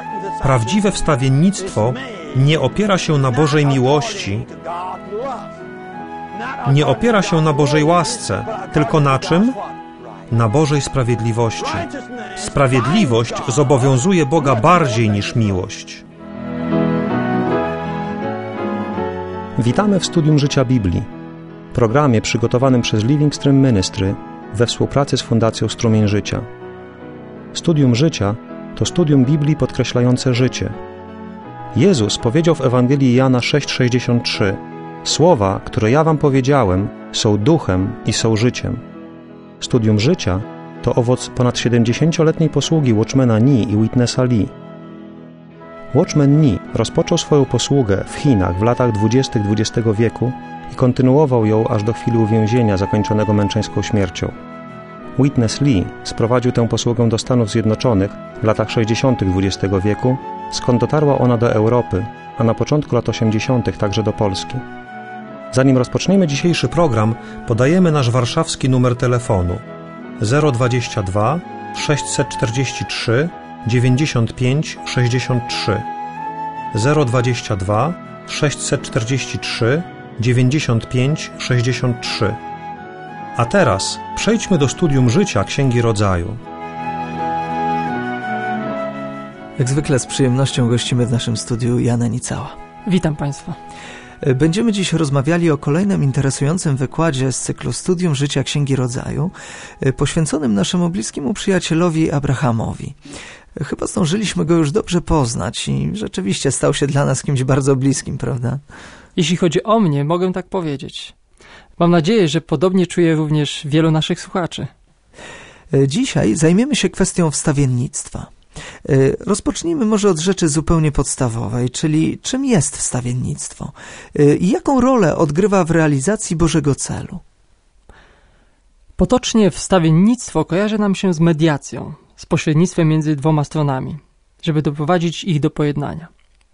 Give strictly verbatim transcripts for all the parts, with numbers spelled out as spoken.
Prawdziwe wstawiennictwo nie opiera się na Bożej miłości, nie opiera się na Bożej łasce, tylko na czym? Na Bożej sprawiedliwości. Sprawiedliwość zobowiązuje Boga bardziej niż miłość. Witamy w Studium Życia Biblii, programie przygotowanym przez Living Stream Ministry we współpracy z Fundacją Strumień Życia. Studium Życia to studium Biblii podkreślające życie. Jezus powiedział w Ewangelii Jana sześć sześćdziesiąt trzy: Słowa, które ja wam powiedziałem, są duchem i są życiem. Studium Życia to owoc ponad siedemdziesięcioletniej posługi Watchmana Nee i Witnessa Lee. Watchman Nee rozpoczął swoją posługę w Chinach w latach dwudziestych dwudziestego wieku i kontynuował ją aż do chwili uwięzienia zakończonego męczeńską śmiercią. Witness Lee sprowadził tę posługę do Stanów Zjednoczonych w latach sześćdziesiątych dwudziestego wieku, skąd dotarła ona do Europy, a na początku lat osiemdziesiątych także do Polski. Zanim rozpoczniemy dzisiejszy program, podajemy nasz warszawski numer telefonu zero dwadzieścia dwa sześćset czterdzieści trzy dziewięćdziesiąt pięć sześćdziesiąt trzy zero dwadzieścia dwa sześćset czterdzieści trzy dziewięćdziesiąt pięć sześćdziesiąt trzy. A teraz przejdźmy do studium życia Księgi Rodzaju. Jak zwykle z przyjemnością gościmy w naszym studiu Jana Nicała. Witam Państwa. Będziemy dziś rozmawiali o kolejnym interesującym wykładzie z cyklu Studium Życia Księgi Rodzaju, poświęconym naszemu bliskiemu przyjacielowi Abrahamowi. Chyba zdążyliśmy go już dobrze poznać i rzeczywiście stał się dla nas kimś bardzo bliskim, prawda? Jeśli chodzi o mnie, mogę tak powiedzieć. Mam nadzieję, że podobnie czuje również wielu naszych słuchaczy. Dzisiaj zajmiemy się kwestią wstawiennictwa. Rozpocznijmy może od rzeczy zupełnie podstawowej, czyli czym jest wstawiennictwo i jaką rolę odgrywa w realizacji Bożego celu. Potocznie wstawiennictwo kojarzy nam się z mediacją, z pośrednictwem między dwoma stronami, żeby doprowadzić ich do pojednania.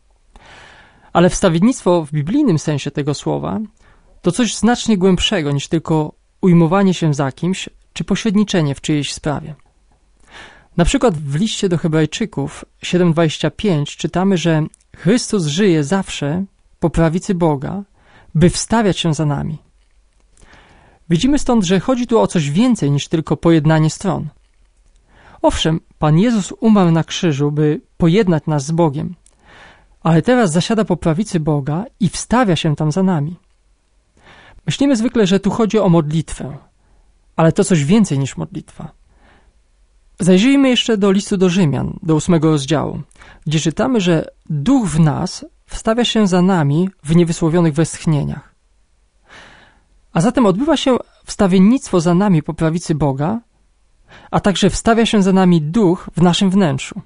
Ale wstawiennictwo w biblijnym sensie tego słowa to coś znacznie głębszego niż tylko ujmowanie się za kimś czy pośredniczenie w czyjejś sprawie. Na przykład w liście do Hebrajczyków siedem dwadzieścia pięć czytamy, że Chrystus żyje zawsze po prawicy Boga, by wstawiać się za nami. Widzimy stąd, że chodzi tu o coś więcej niż tylko pojednanie stron. Owszem, Pan Jezus umarł na krzyżu, by pojednać nas z Bogiem, ale teraz zasiada po prawicy Boga i wstawia się tam za nami. Myślimy zwykle, że tu chodzi o modlitwę, ale to coś więcej niż modlitwa. Zajrzyjmy jeszcze do listu do Rzymian, do ósmego rozdziału, gdzie czytamy, że Duch w nas wstawia się za nami w niewysłowionych westchnieniach. A zatem odbywa się wstawiennictwo za nami po prawicy Boga, a także wstawia się za nami Duch w naszym wnętrzu.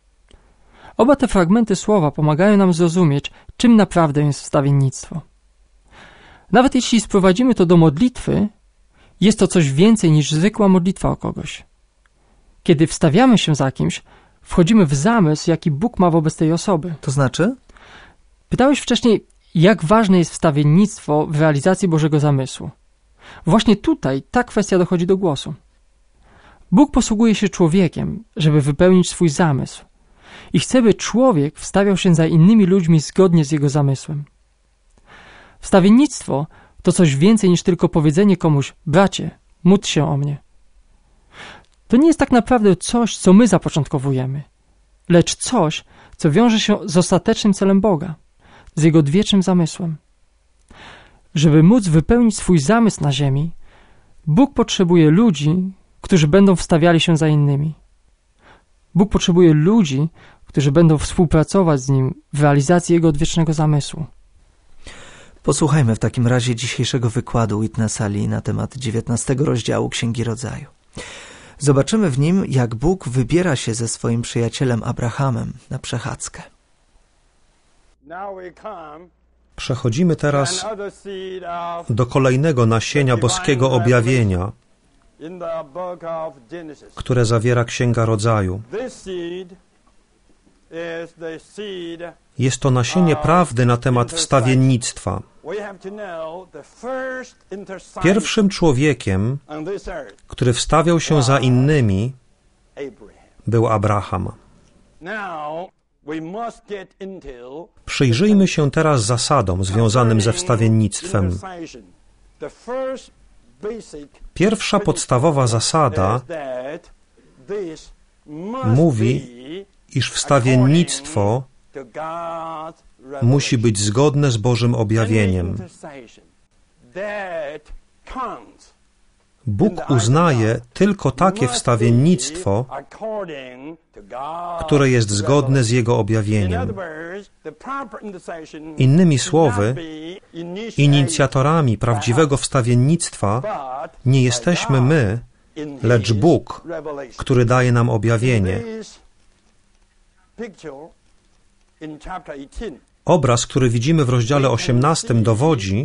Oba te fragmenty słowa pomagają nam zrozumieć, czym naprawdę jest wstawiennictwo. Nawet jeśli sprowadzimy to do modlitwy, jest to coś więcej niż zwykła modlitwa o kogoś. Kiedy wstawiamy się za kimś, wchodzimy w zamysł, jaki Bóg ma wobec tej osoby. To znaczy? Pytałeś wcześniej, jak ważne jest wstawiennictwo w realizacji Bożego zamysłu. Właśnie tutaj ta kwestia dochodzi do głosu. Bóg posługuje się człowiekiem, żeby wypełnić swój zamysł i chce, by człowiek wstawiał się za innymi ludźmi zgodnie z jego zamysłem. Wstawiennictwo to coś więcej niż tylko powiedzenie komuś: bracie, módl się o mnie. To nie jest tak naprawdę coś, co my zapoczątkowujemy, lecz coś, co wiąże się z ostatecznym celem Boga, z Jego odwiecznym zamysłem. Żeby móc wypełnić swój zamysł na ziemi, Bóg potrzebuje ludzi, którzy będą wstawiali się za innymi. Bóg potrzebuje ludzi, którzy będą współpracować z Nim w realizacji Jego odwiecznego zamysłu. Posłuchajmy w takim razie dzisiejszego wykładu Witnessa Lee na temat dziewiętnastego rozdziału Księgi Rodzaju. Zobaczymy w nim, jak Bóg wybiera się ze swoim przyjacielem Abrahamem na przechadzkę. Przechodzimy teraz do kolejnego nasienia boskiego objawienia, które zawiera Księga Rodzaju. Jest to nasienie prawdy na temat wstawiennictwa. Pierwszym człowiekiem, który wstawiał się za innymi, był Abraham. Przyjrzyjmy się teraz zasadom związanym ze wstawiennictwem. Pierwsza podstawowa zasada mówi, iż wstawiennictwo musi być zgodne z Bożym objawieniem. Bóg uznaje tylko takie wstawiennictwo, które jest zgodne z Jego objawieniem. Innymi słowy, inicjatorami prawdziwego wstawiennictwa nie jesteśmy my, lecz Bóg, który daje nam objawienie. Obraz, który widzimy w rozdziale osiemnastym, dowodzi,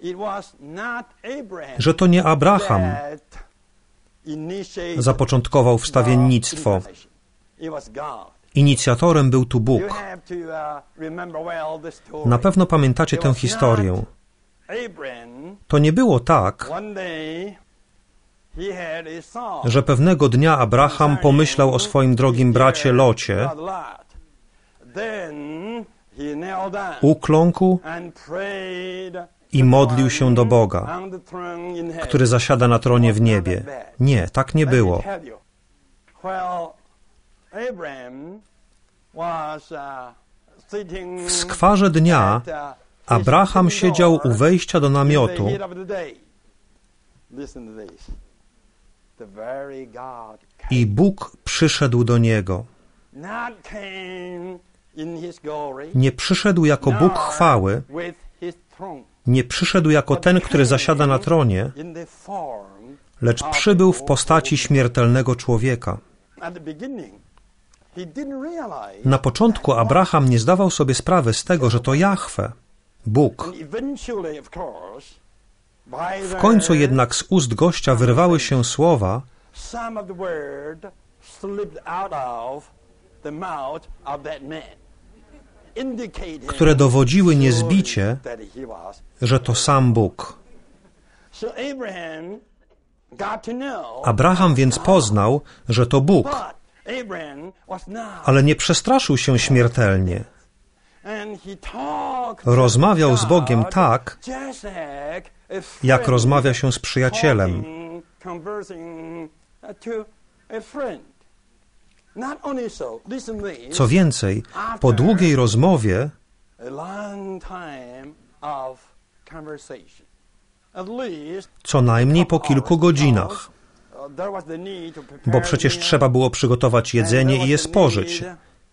że to nie Abraham zapoczątkował wstawiennictwo. Inicjatorem był tu Bóg. Na pewno pamiętacie tę historię. To nie było tak, że pewnego dnia Abraham pomyślał o swoim drogim bracie Locie, ukląkł i modlił się do Boga, który zasiada na tronie w niebie. Nie, tak nie było. W skwarze dnia Abraham siedział u wejścia do namiotu i Bóg przyszedł do niego. Nie przyszedł jako Bóg chwały, nie przyszedł jako ten, który zasiada na tronie, lecz przybył w postaci śmiertelnego człowieka. Na początku Abraham nie zdawał sobie sprawy z tego, że to Jahwe, Bóg. W końcu jednak z ust gościa wyrwały się słowa, które dowodziły niezbicie, że to sam Bóg. Abraham więc poznał, że to Bóg, ale nie przestraszył się śmiertelnie. Rozmawiał z Bogiem tak, jak rozmawia się z przyjacielem. Co więcej, po długiej rozmowie, co najmniej po kilku godzinach, bo przecież trzeba było przygotować jedzenie i je spożyć.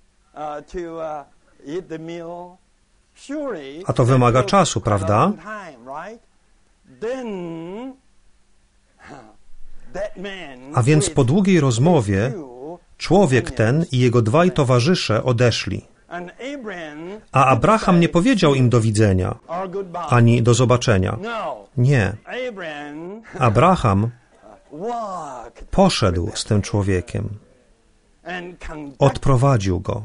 A to wymaga czasu, prawda? A więc po długiej rozmowie człowiek ten i jego dwaj towarzysze odeszli. A Abraham nie powiedział im do widzenia, ani do zobaczenia. Nie. Abraham poszedł z tym człowiekiem. Odprowadził go.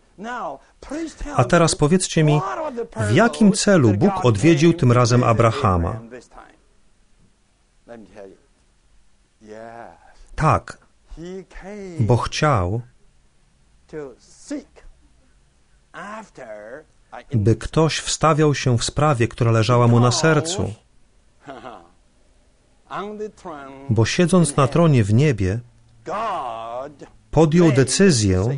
A teraz powiedzcie mi, w jakim celu Bóg odwiedził tym razem Abrahama? Tak, bo chciał, by ktoś wstawiał się w sprawie, która leżała mu na sercu. Bo siedząc na tronie w niebie, podjął decyzję,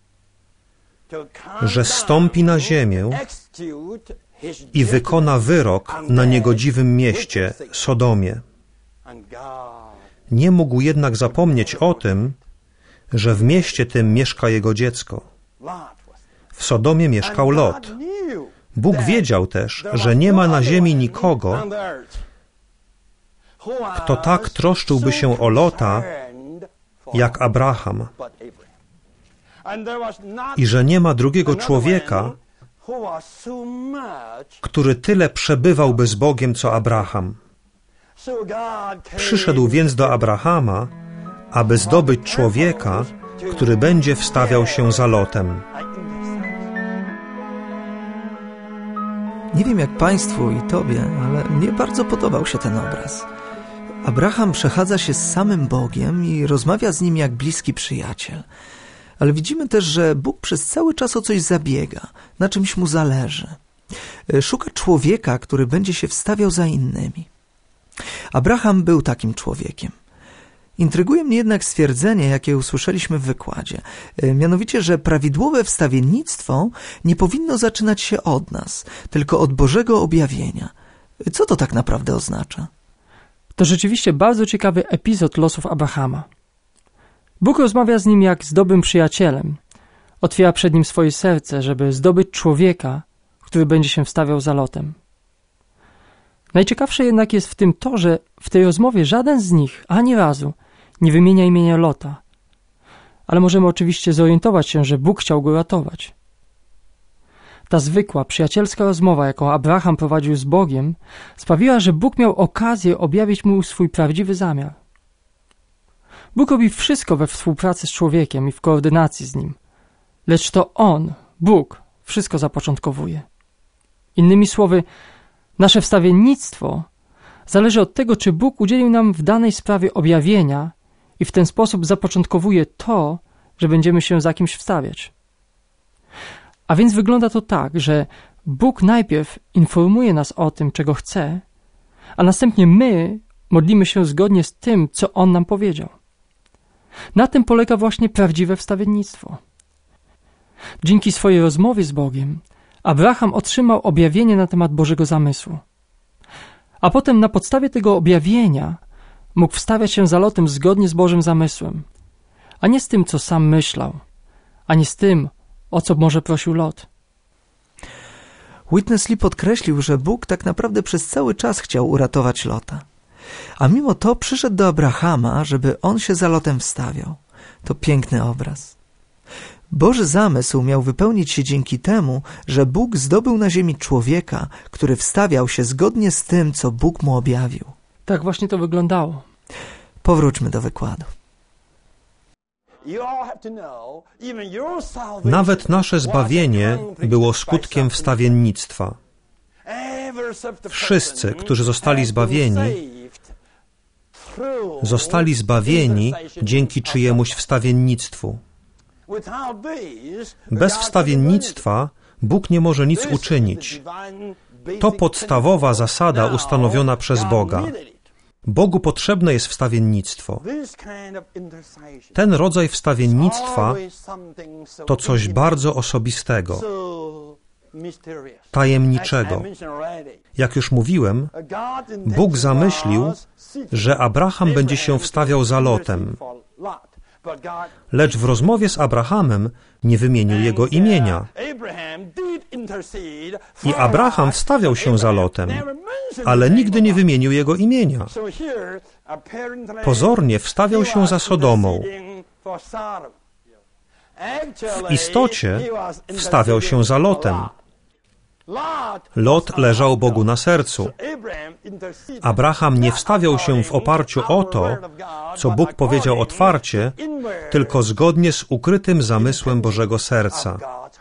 że stąpi na ziemię i wykona wyrok na niegodziwym mieście, Sodomie. Nie mógł jednak zapomnieć o tym, że w mieście tym mieszka jego dziecko. W Sodomie mieszkał Lot. Bóg wiedział też, że nie ma na ziemi nikogo, kto tak troszczyłby się o Lota, jak Abraham. I że nie ma drugiego człowieka, który tyle przebywałby z Bogiem, co Abraham. Przyszedł więc do Abrahama, aby zdobyć człowieka, który będzie wstawiał się za Lotem. Nie wiem jak Państwu i Tobie, ale mnie bardzo podobał się ten obraz. Abraham przechadza się z samym Bogiem i rozmawia z Nim jak bliski przyjaciel. Ale widzimy też, że Bóg przez cały czas o coś zabiega, na czymś mu zależy. Szuka człowieka, który będzie się wstawiał za innymi. Abraham był takim człowiekiem. Intryguje mnie jednak stwierdzenie, jakie usłyszeliśmy w wykładzie, mianowicie, że prawidłowe wstawiennictwo nie powinno zaczynać się od nas, tylko od Bożego objawienia. Co to tak naprawdę oznacza? To rzeczywiście bardzo ciekawy epizod losów Abrahama. Bóg rozmawia z nim jak z dobrym przyjacielem. Otwiera przed nim swoje serce, żeby zdobyć człowieka, który będzie się wstawiał za Lotem. Najciekawsze jednak jest w tym to, że w tej rozmowie żaden z nich ani razu nie wymienia imienia Lota. Ale możemy oczywiście zorientować się, że Bóg chciał go ratować. Ta zwykła, przyjacielska rozmowa, jaką Abraham prowadził z Bogiem, sprawiła, że Bóg miał okazję objawić mu swój prawdziwy zamiar. Bóg robi wszystko we współpracy z człowiekiem i w koordynacji z nim. Lecz to On, Bóg, wszystko zapoczątkowuje. Innymi słowy, nasze wstawiennictwo zależy od tego, czy Bóg udzielił nam w danej sprawie objawienia i w ten sposób zapoczątkowuje to, że będziemy się za kimś wstawiać. A więc wygląda to tak, że Bóg najpierw informuje nas o tym, czego chce, a następnie my modlimy się zgodnie z tym, co On nam powiedział. Na tym polega właśnie prawdziwe wstawiennictwo. Dzięki swojej rozmowie z Bogiem Abraham otrzymał objawienie na temat Bożego zamysłu. A potem na podstawie tego objawienia mógł wstawiać się za Lotem zgodnie z Bożym zamysłem, a nie z tym, co sam myślał, ani z tym, o co może prosił Lot. Witness Lee podkreślił, że Bóg tak naprawdę przez cały czas chciał uratować Lota. A mimo to przyszedł do Abrahama, żeby on się za Lotem wstawiał. To piękny obraz. Boży zamysł miał wypełnić się dzięki temu, że Bóg zdobył na ziemi człowieka, który wstawiał się zgodnie z tym, co Bóg mu objawił. Tak właśnie to wyglądało. Powróćmy do wykładu. Nawet nasze zbawienie było skutkiem wstawiennictwa. Wszyscy, którzy zostali zbawieni, zostali zbawieni dzięki czyjemuś wstawiennictwu. Bez wstawiennictwa Bóg nie może nic uczynić. To podstawowa zasada ustanowiona przez Boga. Bogu potrzebne jest wstawiennictwo. Ten rodzaj wstawiennictwa to coś bardzo osobistego, tajemniczego. Jak już mówiłem, Bóg zamyślił, że Abraham będzie się wstawiał za Lotem. Lecz w rozmowie z Abrahamem nie wymienił jego imienia. I Abraham wstawiał się za Lotem, ale nigdy nie wymienił jego imienia. Pozornie wstawiał się za Sodomą. W istocie wstawiał się za Lotem. Lot leżał Bogu na sercu. Abraham nie wstawiał się w oparciu o to, co Bóg powiedział otwarcie, tylko zgodnie z ukrytym zamysłem Bożego serca.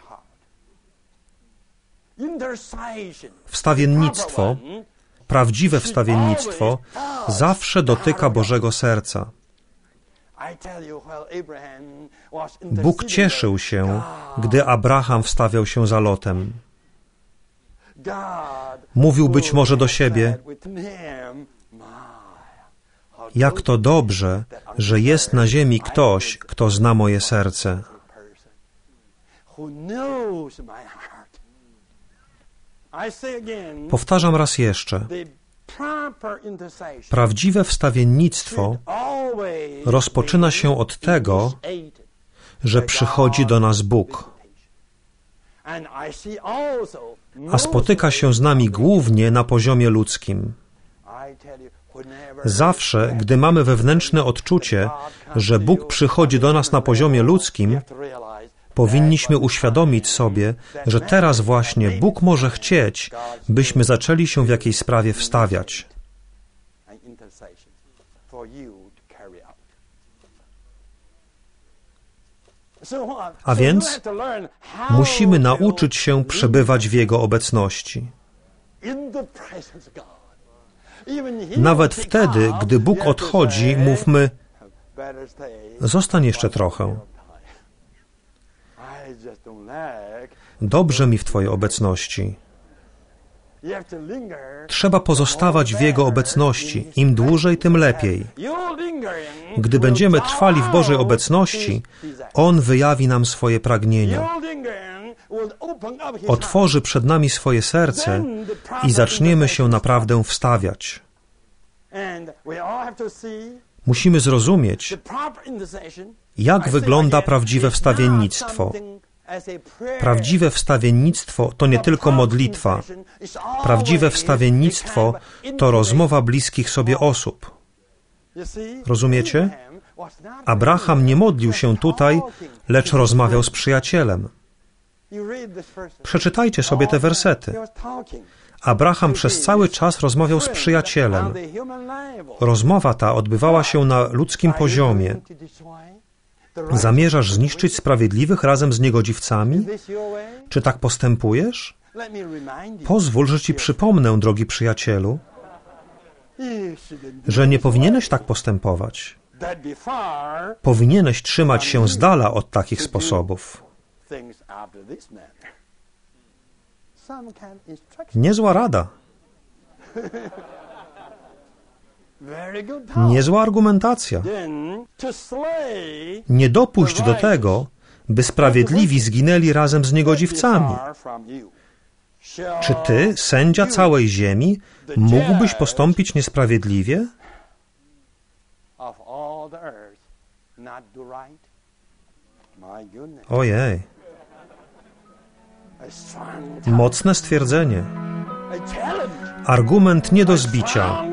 Wstawiennictwo, prawdziwe wstawiennictwo, zawsze dotyka Bożego serca. Bóg cieszył się, gdy Abraham wstawiał się za Lotem. Mówił być może do siebie: jak to dobrze, że jest na ziemi ktoś, kto zna moje serce. Powtarzam raz jeszcze. Prawdziwe wstawiennictwo rozpoczyna się od tego, że przychodzi do nas Bóg, a spotyka się z nami głównie na poziomie ludzkim. Zawsze, gdy mamy wewnętrzne odczucie, że Bóg przychodzi do nas na poziomie ludzkim, powinniśmy uświadomić sobie, że teraz właśnie Bóg może chcieć, byśmy zaczęli się w jakiejś sprawie wstawiać. A więc musimy nauczyć się przebywać w Jego obecności. Nawet wtedy, gdy Bóg odchodzi, mówmy: zostań jeszcze trochę. Dobrze mi w Twojej obecności. Trzeba pozostawać w Jego obecności. Im dłużej, tym lepiej. Gdy będziemy trwali w Bożej obecności, On wyjawi nam swoje pragnienia. Otworzy przed nami swoje serce i zaczniemy się naprawdę wstawiać. Musimy zrozumieć, jak wygląda prawdziwe wstawiennictwo. Prawdziwe wstawiennictwo to nie tylko modlitwa. Prawdziwe wstawiennictwo to rozmowa bliskich sobie osób. Rozumiecie? Abraham nie modlił się tutaj, lecz rozmawiał z przyjacielem. Przeczytajcie sobie te wersety. Abraham przez cały czas rozmawiał z przyjacielem. Rozmowa ta odbywała się na ludzkim poziomie. Zamierzasz zniszczyć sprawiedliwych razem z niegodziwcami? Czy tak postępujesz? Pozwól, że ci przypomnę, drogi przyjacielu, że nie powinieneś tak postępować. Powinieneś trzymać się z dala od takich sposobów. Niezła rada. Niezła argumentacja. Nie dopuść do tego, by sprawiedliwi zginęli razem z niegodziwcami. Czy ty, sędzia całej ziemi, mógłbyś postąpić niesprawiedliwie? Ojej. Mocne stwierdzenie. Argument nie do zbicia.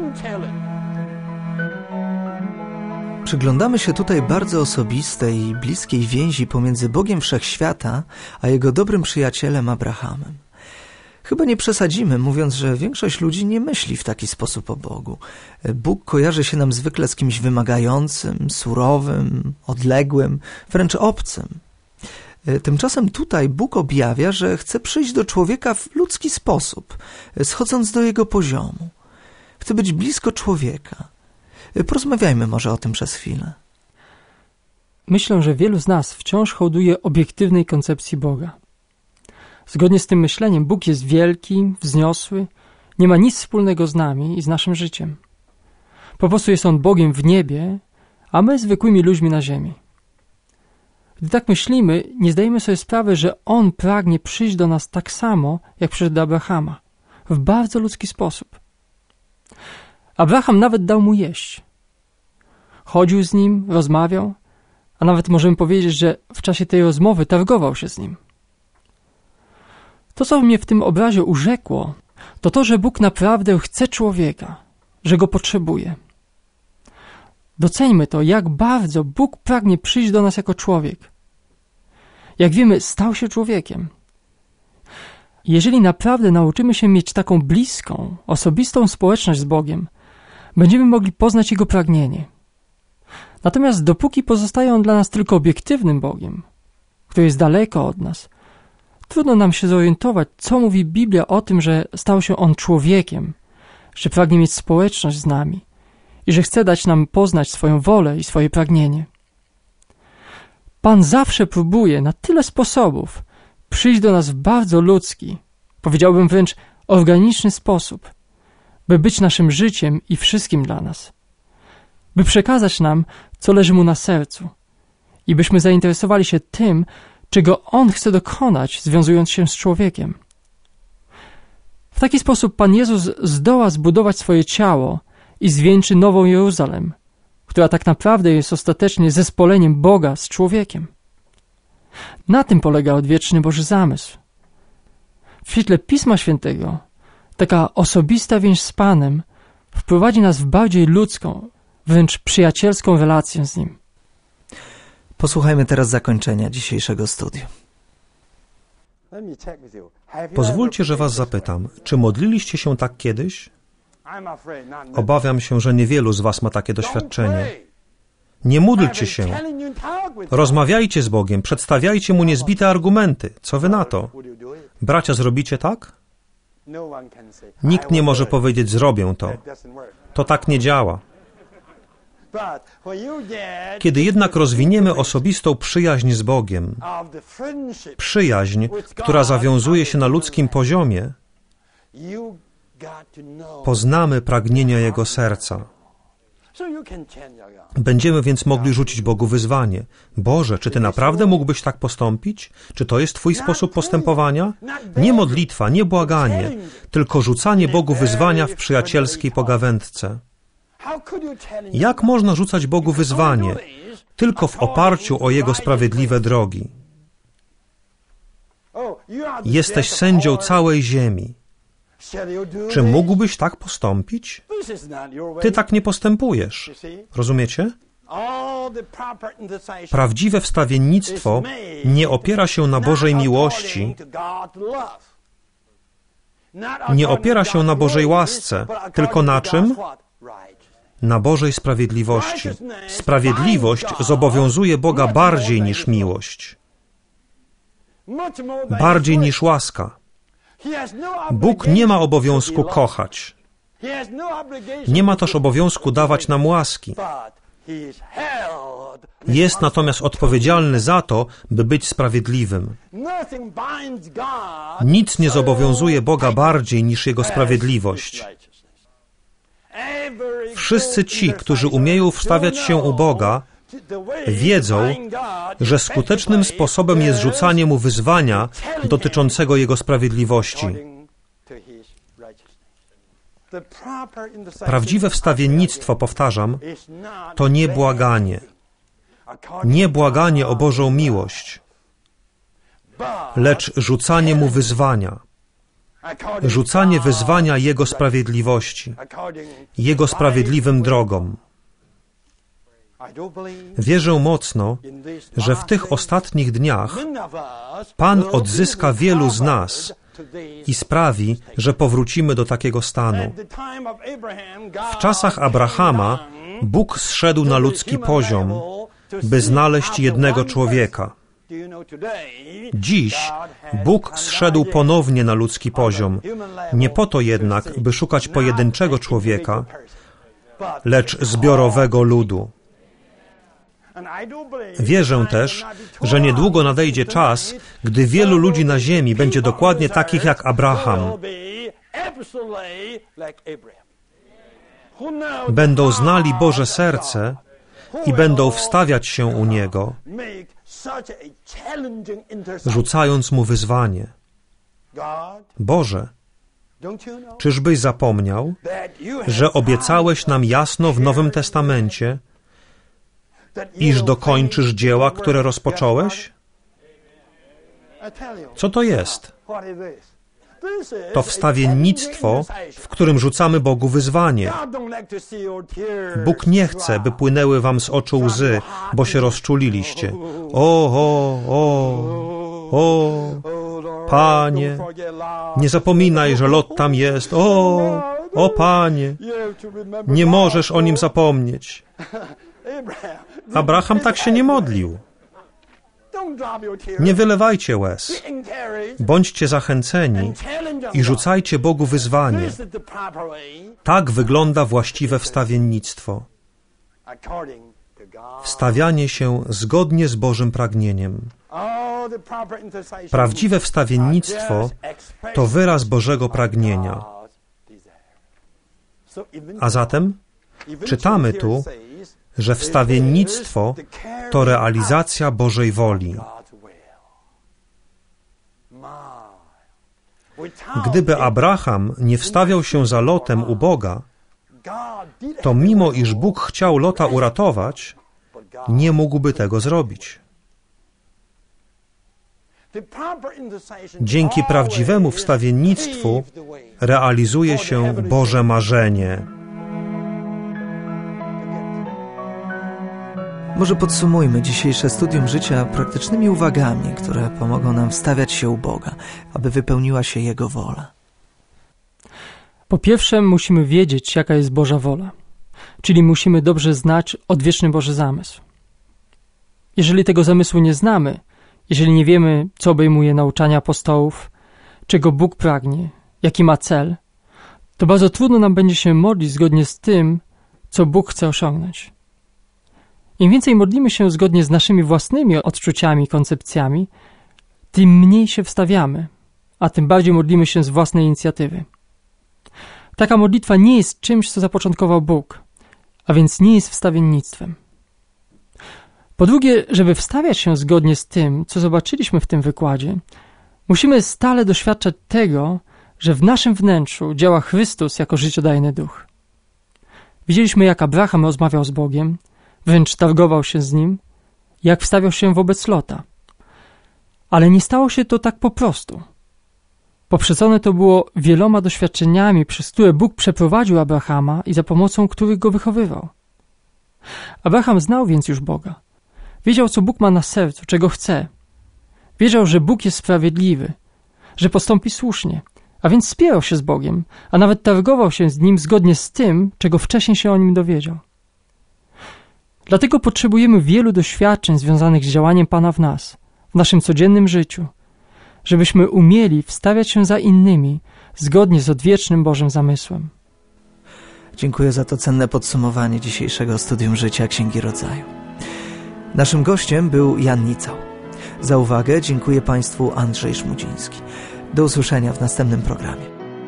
Przyglądamy się tutaj bardzo osobistej i bliskiej więzi pomiędzy Bogiem Wszechświata a Jego dobrym przyjacielem Abrahamem. Chyba nie przesadzimy, mówiąc, że większość ludzi nie myśli w taki sposób o Bogu. Bóg kojarzy się nam zwykle z kimś wymagającym, surowym, odległym, wręcz obcym. Tymczasem tutaj Bóg objawia, że chce przyjść do człowieka w ludzki sposób, schodząc do jego poziomu. Chce być blisko człowieka. Porozmawiajmy może o tym przez chwilę. Myślę, że wielu z nas wciąż hołduje obiektywnej koncepcji Boga. Zgodnie z tym myśleniem Bóg jest wielki, wzniosły, nie ma nic wspólnego z nami i z naszym życiem. Po prostu jest On Bogiem w niebie, a my zwykłymi ludźmi na ziemi. Gdy tak myślimy, nie zdajemy sobie sprawy, że On pragnie przyjść do nas tak samo, jak przyszedł do Abrahama, w bardzo ludzki sposób. Abraham nawet dał mu jeść. Chodził z nim, rozmawiał, a nawet możemy powiedzieć, że w czasie tej rozmowy targował się z nim. To, co mnie w tym obrazie urzekło, to to, że Bóg naprawdę chce człowieka, że go potrzebuje. Doceńmy to, jak bardzo Bóg pragnie przyjść do nas jako człowiek. Jak wiemy, stał się człowiekiem. Jeżeli naprawdę nauczymy się mieć taką bliską, osobistą społeczność z Bogiem, będziemy mogli poznać Jego pragnienie. Natomiast dopóki pozostaje On dla nas tylko obiektywnym Bogiem, który jest daleko od nas, trudno nam się zorientować, co mówi Biblia o tym, że stał się On człowiekiem, że pragnie mieć społeczność z nami i że chce dać nam poznać swoją wolę i swoje pragnienie. Pan zawsze próbuje na tyle sposobów przyjść do nas w bardzo ludzki, powiedziałbym wręcz organiczny sposób, by być naszym życiem i wszystkim dla nas, by przekazać nam, co leży Mu na sercu i byśmy zainteresowali się tym, czego On chce dokonać, związując się z człowiekiem. W taki sposób Pan Jezus zdoła zbudować swoje ciało i zwieńczy Nową Jeruzalem, która tak naprawdę jest ostatecznie zespoleniem Boga z człowiekiem. Na tym polega odwieczny Boży zamysł. W świetle Pisma Świętego taka osobista więź z Panem wprowadzi nas w bardziej ludzką, wręcz przyjacielską relację z Nim. Posłuchajmy teraz zakończenia dzisiejszego studium. Pozwólcie, że was zapytam, czy modliliście się tak kiedyś? Obawiam się, że niewielu z was ma takie doświadczenie. Nie módlcie się. Rozmawiajcie z Bogiem, przedstawiajcie Mu niezbite argumenty. Co wy na to? Bracia, zrobicie tak? Nikt nie może powiedzieć, zrobię to. To tak nie działa. Kiedy jednak rozwiniemy osobistą przyjaźń z Bogiem, przyjaźń, która zawiązuje się na ludzkim poziomie, poznamy pragnienia Jego serca. Będziemy więc mogli rzucić Bogu wyzwanie. Boże, czy Ty naprawdę mógłbyś tak postąpić? Czy to jest Twój sposób postępowania? Nie modlitwa, nie błaganie, tylko rzucanie Bogu wyzwania w przyjacielskiej pogawędce. Jak można rzucać Bogu wyzwanie? Tylko w oparciu o Jego sprawiedliwe drogi. Jesteś sędzią całej ziemi. Czy mógłbyś tak postąpić? Ty tak nie postępujesz. Rozumiecie? Prawdziwe wstawiennictwo nie opiera się na Bożej miłości, nie opiera się na Bożej łasce, tylko na czym? Na Bożej sprawiedliwości. Sprawiedliwość zobowiązuje Boga bardziej niż miłość, bardziej niż łaska. Bóg nie ma obowiązku kochać. Nie ma też obowiązku dawać nam łaski. Jest natomiast odpowiedzialny za to, by być sprawiedliwym. Nic nie zobowiązuje Boga bardziej niż Jego sprawiedliwość. Wszyscy ci, którzy umieją wstawiać się u Boga, wiedzą, że skutecznym sposobem jest rzucanie Mu wyzwania dotyczącego Jego sprawiedliwości. Prawdziwe wstawiennictwo, powtarzam, to nie błaganie. Nie błaganie o Bożą miłość, lecz rzucanie Mu wyzwania. Rzucanie wyzwania Jego sprawiedliwości, Jego sprawiedliwym drogom. Wierzę mocno, że w tych ostatnich dniach Pan odzyska wielu z nas i sprawi, że powrócimy do takiego stanu. W czasach Abrahama Bóg zszedł na ludzki poziom, by znaleźć jednego człowieka. Dziś Bóg zszedł ponownie na ludzki poziom, nie po to jednak, by szukać pojedynczego człowieka, lecz zbiorowego ludu. Wierzę też, że niedługo nadejdzie czas, gdy wielu ludzi na ziemi będzie dokładnie takich jak Abraham. Będą znali Boże serce i będą wstawiać się u Niego, rzucając Mu wyzwanie. Boże, czyżbyś zapomniał, że obiecałeś nam jasno w Nowym Testamencie, iż dokończysz dzieła, które rozpocząłeś? Co to jest? To wstawiennictwo, w którym rzucamy Bogu wyzwanie. Bóg nie chce, by płynęły wam z oczu łzy, bo się rozczuliliście. O, o, o, o, Panie, nie zapominaj, że Lot tam jest. O, o, Panie, nie możesz o nim zapomnieć. Abraham tak się nie modlił. Nie wylewajcie łez. Bądźcie zachęceni i rzucajcie Bogu wyzwanie. Tak wygląda właściwe wstawiennictwo. Wstawianie się zgodnie z Bożym pragnieniem. Prawdziwe wstawiennictwo to wyraz Bożego pragnienia. A zatem czytamy tu, że wstawiennictwo to realizacja Bożej woli. Gdyby Abraham nie wstawiał się za Lotem u Boga, to mimo iż Bóg chciał Lota uratować, nie mógłby tego zrobić. Dzięki prawdziwemu wstawiennictwu realizuje się Boże marzenie. Może podsumujmy dzisiejsze studium życia praktycznymi uwagami, które pomogą nam wstawiać się u Boga, aby wypełniła się Jego wola. Po pierwsze, musimy wiedzieć, jaka jest Boża wola, czyli musimy dobrze znać odwieczny Boży zamysł. Jeżeli tego zamysłu nie znamy, jeżeli nie wiemy, co obejmuje nauczania apostołów, czego Bóg pragnie, jaki ma cel, to bardzo trudno nam będzie się modlić zgodnie z tym, co Bóg chce osiągnąć. Im więcej modlimy się zgodnie z naszymi własnymi odczuciami i koncepcjami, tym mniej się wstawiamy, a tym bardziej modlimy się z własnej inicjatywy. Taka modlitwa nie jest czymś, co zapoczątkował Bóg, a więc nie jest wstawiennictwem. Po drugie, żeby wstawiać się zgodnie z tym, co zobaczyliśmy w tym wykładzie, musimy stale doświadczać tego, że w naszym wnętrzu działa Chrystus jako życiodajny duch. Widzieliśmy, jak Abraham rozmawiał z Bogiem, wręcz targował się z Nim, jak wstawiał się wobec Lota. Ale nie stało się to tak po prostu. Poprzedzone to było wieloma doświadczeniami, przez które Bóg przeprowadził Abrahama i za pomocą których go wychowywał. Abraham znał więc już Boga. Wiedział, co Bóg ma na sercu, czego chce. Wiedział, że Bóg jest sprawiedliwy, że postąpi słusznie, a więc spierał się z Bogiem, a nawet targował się z Nim zgodnie z tym, czego wcześniej się o Nim dowiedział. Dlatego potrzebujemy wielu doświadczeń związanych z działaniem Pana w nas, w naszym codziennym życiu, żebyśmy umieli wstawiać się za innymi zgodnie z odwiecznym Bożym zamysłem. Dziękuję za to cenne podsumowanie dzisiejszego studium życia Księgi Rodzaju. Naszym gościem był Jan Nicał. Za uwagę dziękuję Państwu Andrzej Szmudziński. Do usłyszenia w następnym programie.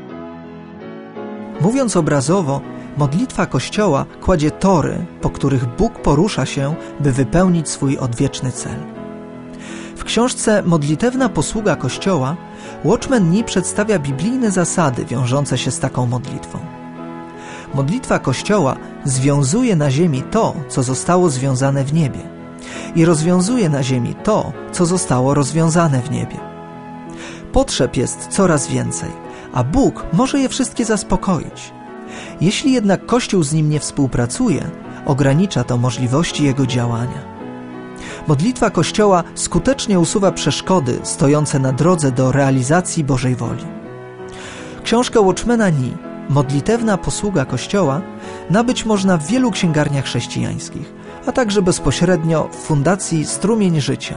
Mówiąc obrazowo, modlitwa Kościoła kładzie tory, po których Bóg porusza się, by wypełnić swój odwieczny cel. W książce Modlitewna posługa Kościoła Watchman Nee przedstawia biblijne zasady wiążące się z taką modlitwą. Modlitwa Kościoła związuje na ziemi to, co zostało związane w niebie i rozwiązuje na ziemi to, co zostało rozwiązane w niebie. Potrzeb jest coraz więcej, a Bóg może je wszystkie zaspokoić. Jeśli jednak Kościół z Nim nie współpracuje, ogranicza to możliwości Jego działania. Modlitwa Kościoła skutecznie usuwa przeszkody stojące na drodze do realizacji Bożej woli. Książkę Watchmana Nee, Modlitewna posługa Kościoła, nabyć można w wielu księgarniach chrześcijańskich, a także bezpośrednio w Fundacji Strumień Życia.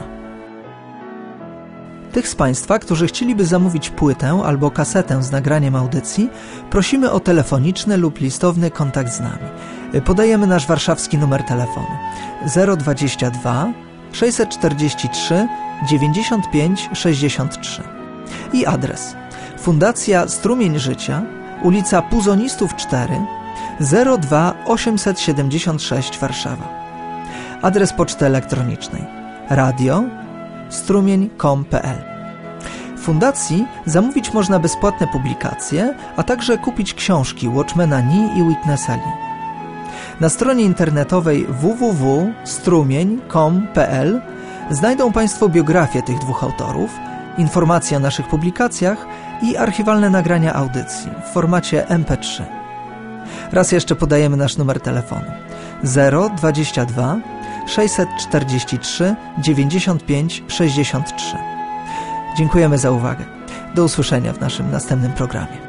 Tych z Państwa, którzy chcieliby zamówić płytę albo kasetę z nagraniem audycji, prosimy o telefoniczny lub listowny kontakt z nami. Podajemy nasz warszawski numer telefonu zero dwadzieścia dwa sześćset czterdzieści trzy dziewięćdziesiąt pięć sześćdziesiąt trzy i adres Fundacja Strumień Życia, ulica Puzonistów cztery, zero dwa osiemset siedemdziesiąt sześć Warszawa. Adres poczty elektronicznej radio strumień kropka com kropka p l. W fundacji zamówić można bezpłatne publikacje, a także kupić książki Watchmana Nee i Witnessa Lee. Na stronie internetowej w w w kropka strumień kropka com kropka p l znajdą Państwo biografię tych dwóch autorów, informacje o naszych publikacjach i archiwalne nagrania audycji w formacie em pe trzy. Raz jeszcze podajemy nasz numer telefonu zero dwadzieścia dwa sześćset czterdzieści trzy dziewięćdziesiąt pięć sześćdziesiąt trzy. Dziękujemy za uwagę. Do usłyszenia w naszym następnym programie.